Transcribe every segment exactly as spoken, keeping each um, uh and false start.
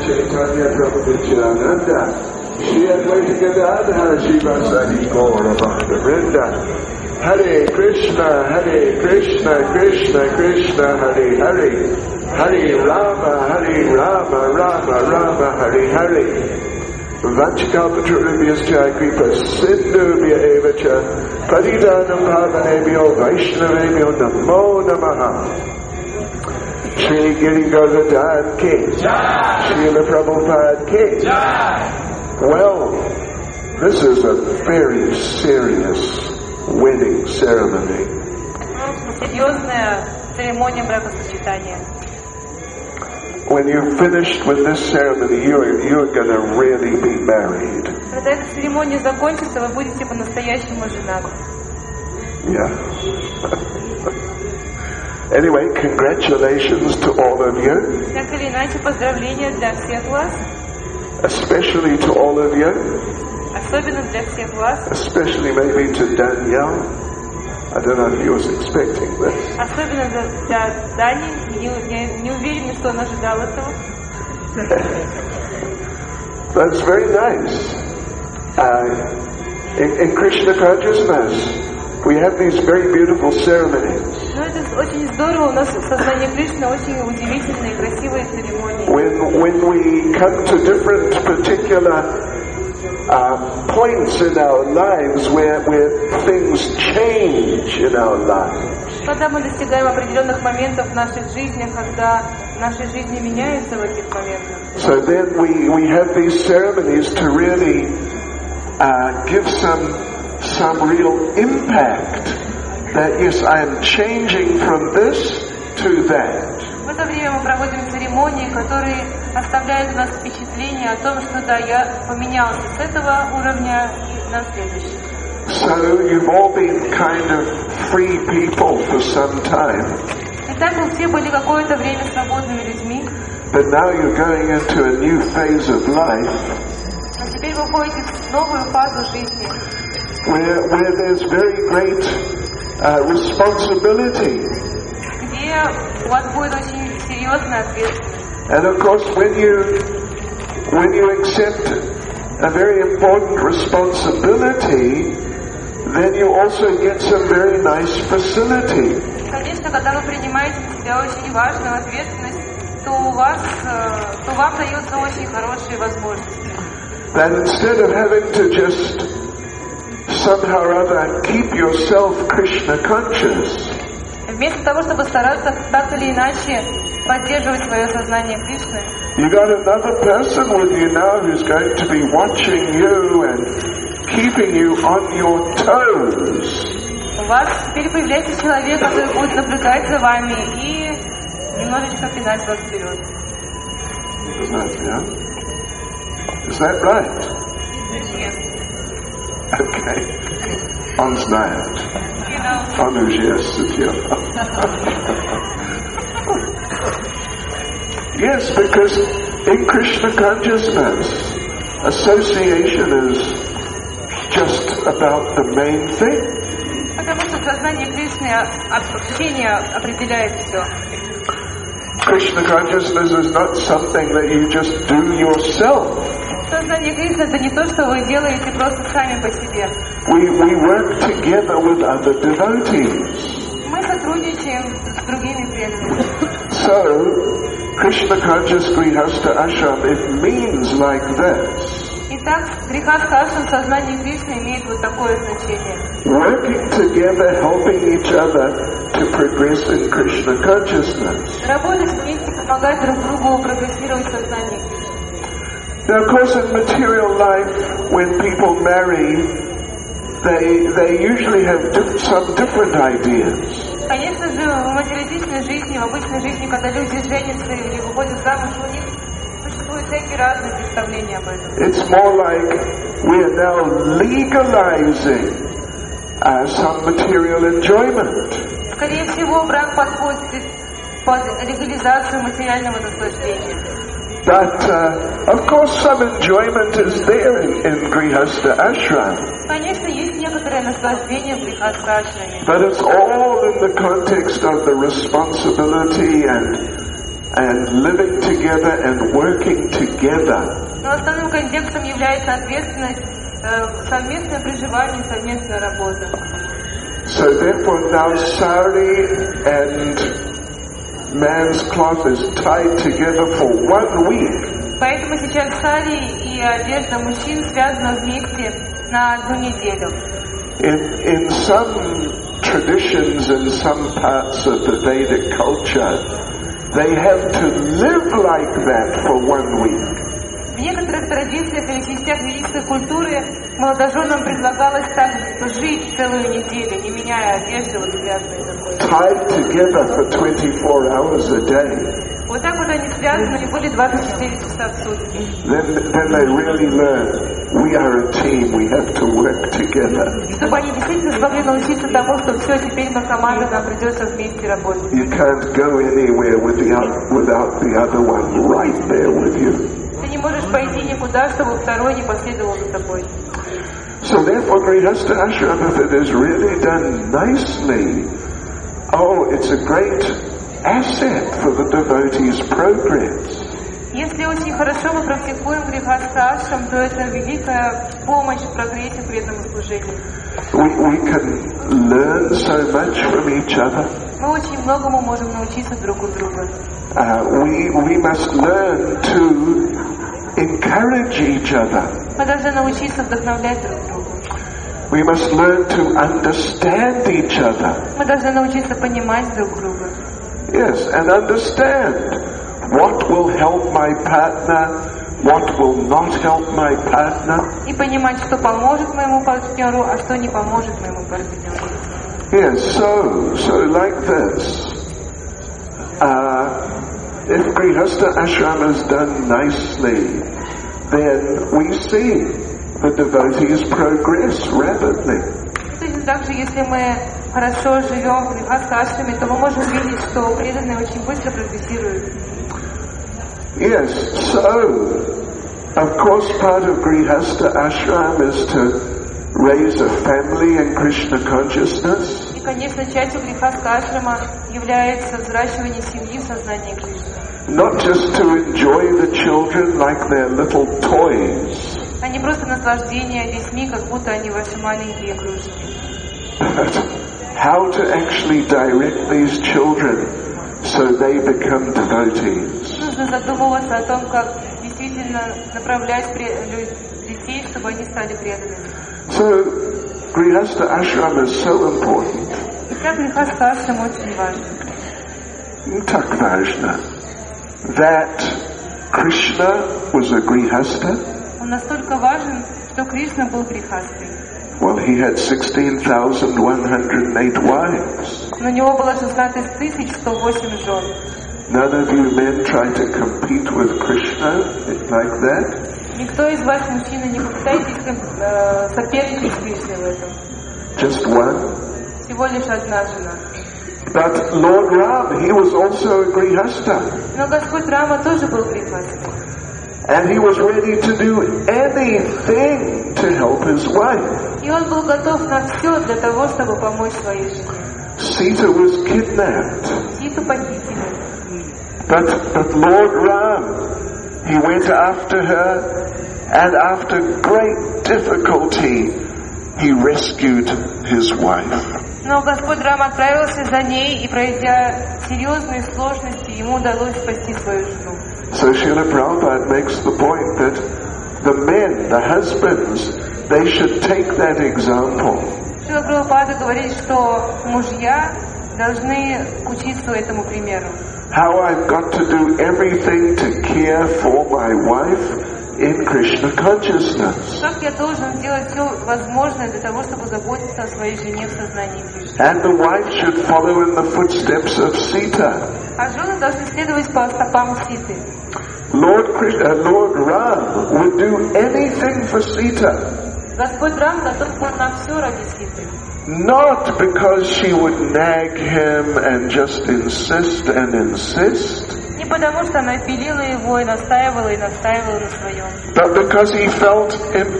Chaitanya Prabhu Nityananda, Shri Advaita Gadadhara Srivasadi Gaura Bhaktivinoda. Hare Krishna, Hare Krishna, Krishna Krishna, Hare Hare, Hare Rama, Hare Rama, Rama Rama, Hare Hare. Vanchakalpatarubhyascha kripa sindhubhya evacha paridanam bhavanebhyo vaishnavebhyo namo namaha. Shri Giri Govardhan ki, Srila Prabhupada ki. Well, this is a very serious wedding ceremony. Серьезная церемония бракосочетания. When you're finished with this ceremony, you're, you're going to really be married. Когда эта церемония закончится, вы будете по-настоящему женаты. Yeah. Anyway, congratulations to all of you. Так или иначе, поздравления для всех вас. Especially to all of you. Особенно для всех вас. Especially maybe to Danielle. I don't know if he was expecting this. Особенно для Дани. Не, не, не уверена, что он ожидал этого. That's very nice. Uh, in, in Krishna consciousness, we have these very beautiful ceremonies. Ну, это очень здорово. У нас в сознании Кришны очень удивительные, красивые церемонии. When, when we come to different particular uh, points in our lives where, where things change in our lives. Когда мы достигаем определенных моментов в наших жизнях, когда наши жизни меняются в этих моментах. So then we, we have these ceremonies to really uh, give some some real impact that yes, I am changing from this to that. В это время мы проводим церемонии, которые оставляют у нас впечатление о том, что да, я поменялся с этого уровня на следующий. So you've all been kind of free people for some time. Итак, мы все были какое-то время свободными людьми. But now you're going into a new phase of life. А теперь вы входите в новую фазу жизни. Where, where there's very great uh, responsibility. Где у вас будет очень серьезная ответственность. And of course, when you when you accept a very important responsibility, then you also get some very nice facility. Конечно, когда вы принимаете на себя очень важную ответственность, то у вас, то вам даются очень хорошие возможности. That instead of having to just somehow or other keep yourself Krishna conscious, вместо того, чтобы стараться так или иначе поддерживать свое сознание Кришны, you got another person with you now who's going to be watching you and keeping you on your toes. У вас теперь появляется человек, который будет наблюдать за вами и немножечко пинать вас вперед. Is that, yeah? Is that right? Yes. Okay. Он знает. You know. Он уже судил. Yes, because in Krishna consciousness, association is just about the main thing. Потому что сознание Кришны, общение определяет все. Krishna consciousness is not something that you just do yourself. Сознание Кришны — это не то, что вы делаете просто сами по себе. We, we work together with other devotees. Мы сотрудничаем с другими преданными. So, Krishna conscious Grihastha ashram, it means like this. Итак, грехастха ашрам в сознании Кришны имеет вот такое значение. Working together, helping each other to progress in Krishna consciousness. Работать вместе, помогать друг другу прогрессировать в сознании Кришны. Now, of course, in material life, when people marry, they they usually have di- some different ideas. Конечно же, в материалистичной жизни, в обычной жизни, когда люди женятся или выходят замуж, у них существуют всякие разные представления об этом. It's more like we are now legalizing uh, some material enjoyment. Скорее всего, брак подходит под легализацию материального наслаждения. But, uh, of course, some enjoyment is there in, in Grihastha ashram. Конечно, есть некоторое наслаждение в грехастха ашраме. But it's all in the context of the responsibility and and living together and working together. Но основным контекстом является ответственность, э, совместное проживание, совместная работа. So therefore now sari and man's cloth is tied together for one week. Поэтому сейчас сари и одежда мужчин связаны вместе на одну неделю. In, in some traditions in some parts of the Vedic culture, they have to live like that for one week. В некоторых традициях или частях ведической культуры молодоженам предлагалось так жить целую неделю, не меняя одежды, вот связанной такой. Tied together for twenty-four hours a day. Вот так вот они связаны и были двадцать четыре часа в сутки. Then, then they really learn, we are a team, we have to work together. Чтобы они действительно смогли научиться тому, что все, теперь мы команда, нам придется вместе работать. You can't go anywhere with the, without the other one right there with you. Ты не можешь пойти никуда, чтобы второй не последовал за тобой. So therefore Grihastha Ashrama is really done nicely. Oh, it's a great asset for the devotee's progress. Если очень хорошо мы практикуем грихастха ашрам, то это великая помощь в прогрессе преданного служения. We, we can learn so much from each other. Мы очень многому можем научиться друг у друга. Uh, we, we must learn to encourage each other. Мы должны научиться вдохновлять друг друга. We must learn to understand each other. Мы должны научиться понимать друг друга. Yes, and understand what will help my partner, what will not help my partner. И понимать, что поможет моему партнеру, а что не поможет моему партнеру. Yes, so, so like this. Uh, if Grihastha Ashrama is done nicely, then we see the devotees progress rapidly. Точно так же, если мы хорошо живем в грихастха ашраме, то мы можем видеть, что преданные очень быстро прогрессируют. Yes, so, of course part of Grihastha Ashram is to raise a family in Krishna consciousness. И, конечно, частью грихастха ашрама является взращивание семьи в сознании Кришны. Not just to enjoy the children like they're little toys. А не просто наслаждение детьми, как будто они ваши маленькие игрушки. But how to actually direct these children so they become devotees. Нужно задумываться о том, как действительно направлять детей, чтобы они стали преданными. So, Grihastha Ashram is so important. Итак, грихастха ашрам очень важен. Tak важно. That Krishna was a Grihastha. Он настолько важен, что Кришна был грихастой. Well, he had sixteen thousand one hundred eight wives. Но у него было шестнадцать тысяч сто восемь жен. None of you men try to compete with Krishna like that. Никто из вас, мужчины, не попытайтесь э, соперничать с Кришной в этом. Just one. Всего лишь одна жена. But Lord Ram, he was also a Grihastha. Но Господь Рама тоже был грихастой. And he was ready to do anything to help his wife. И он был готов на все для того, чтобы помочь своей жене. Sita was kidnapped. Ситу похитили. But, but Lord Ram, he went after her, and after great difficulty, he rescued his wife. Но Господь Рам отправился за ней, и пройдя серьезные сложности, ему удалось спасти свою жену. So Srila Prabhupada makes the point that the men, the husbands, they should take that example. Шрила Прабхупада говорит, что мужья должны учиться этому примеру. How I've got to do everything to care for my wife in Krishna consciousness. Как я должен сделать все возможное для того, чтобы заботиться о своей жене в сознании Кришны. And the wife should follow in the footsteps of Sita. А жены должны следовать по стопам Ситы. Lord Krishna, Lord Ram would do anything for Sita. Господь Рам готов был на все ради Ситы. Not because she would nag him and just insist and insist. Не потому, что она пилила его и настаивала, и настаивала на своем. But because he felt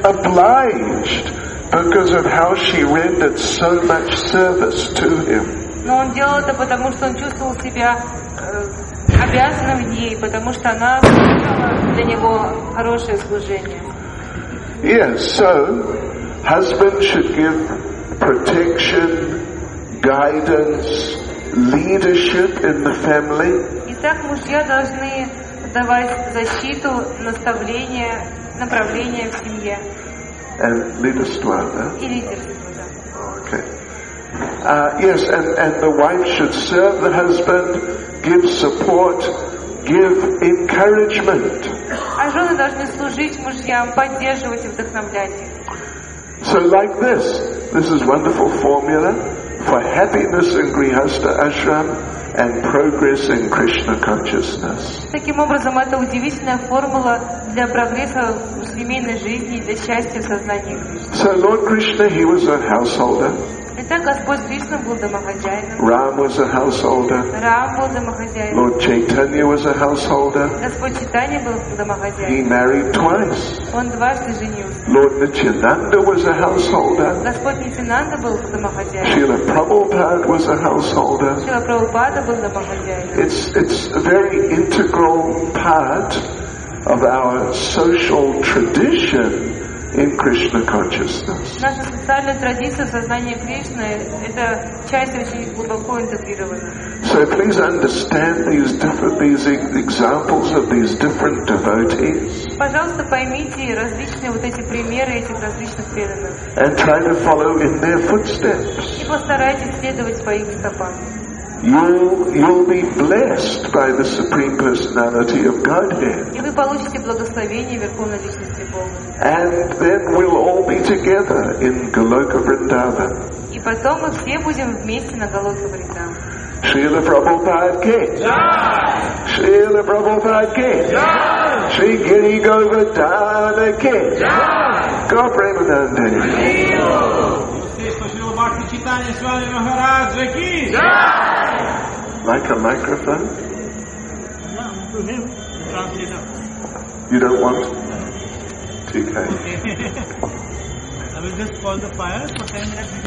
obliged because of how she rendered so much service to him. Но он делал это потому, что он чувствовал себя э, обязанным ей, потому что она совершила для него хорошее служение. Yes, so husband should give protection, guidance, leadership in the family. Итак, мужья должны давать защиту, наставление, направление в семье. And leaderство, да? И лидерство. Okay. Uh, yes, and, and the wife should serve the husband, give support, give encouragement. А жены должны служить мужьям, поддерживать и вдохновлять их. So like this, this is wonderful formula for happiness in Grihastha Ashram and progress in Krishna consciousness. Таким образом, это удивительная формула для прогресса в семейной жизни и для счастья в сознании Кришны. So Lord Krishna, he was a householder. Итак, Господь Кришна был домохозяином. Ram was a householder. Рам был домохозяином. Lord Chaitanya was a householder. Господь Чайтанья был He домохозяином. married twice. Он дважды женился. Lord Nityananda was a householder. Господь Нитянанда был домохозяином. Srila Prabhupada was a householder. Шрила Прабхупада был домохозяином. It's, it's a very integral part of our social tradition in Krishna consciousness. Наша социальная традиция сознания Кришны – это часть очень глубоко интегрирована. So please understand these different, these examples of these different devotees. Пожалуйста, поймите различные вот эти примеры этих различных преданных. And try to follow in their footsteps. И постарайтесь следовать по их стопам. You'll, you'll be blessed by the Supreme Personality of Godhead. И вы получите благословение Верховной Личности Бога. And then we'll all be together in Goloka Vrindavan. И потом мы все будем вместе на Галока Вриндаване. Srila Prabhupada Ki. Jai! Srila Prabhupada Ki. Jai! Shri Giri Govardhana Ki. Jai! God Premanande. Like a microphone? Yeah, to him, translator. You don't want? T K. I will just call the fire for ten minutes.